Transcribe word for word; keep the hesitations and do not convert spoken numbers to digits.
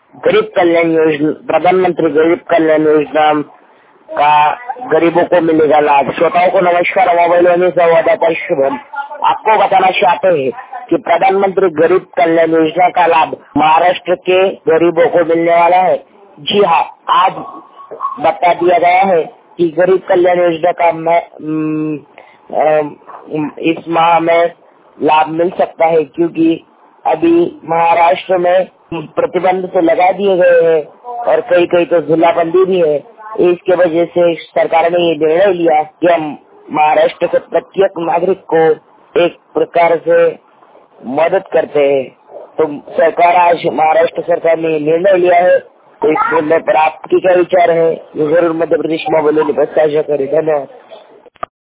गरीब कल्याण योजना, प्रधानमंत्री गरीब कल्याण योजना का गरीबों को मिलेगा लाभ। श्रोताओं को नमस्कार, मोबाइल वाणी संवाददाता शुभम आपको बताना चाहते हैं कि प्रधानमंत्री गरीब कल्याण योजना का लाभ महाराष्ट्र के गरीबों को मिलने वाला है। जी हाँ, आज बता दिया गया है कि गरीब कल्याण योजना का मैं, इस माह में लाभ मिल सकता है, क्योंकि अभी महाराष्ट्र में प्रतिबंध तो लगा दिए गए हैं और कई कई तो जिलाबंदी भी है। इसके वजह से सरकार ने ये निर्णय लिया कि हम महाराष्ट्र के प्रत्येक नागरिक को एक प्रकार से मदद करते हैं। तो सरकार आज महाराष्ट्र सरकार ने निर्णय लिया है, तो इस निर्णय पर आपकी क्या विचार है, ये जरूर मध्य प्रदेश मोबाइल पर साझा करें। धन्यवाद।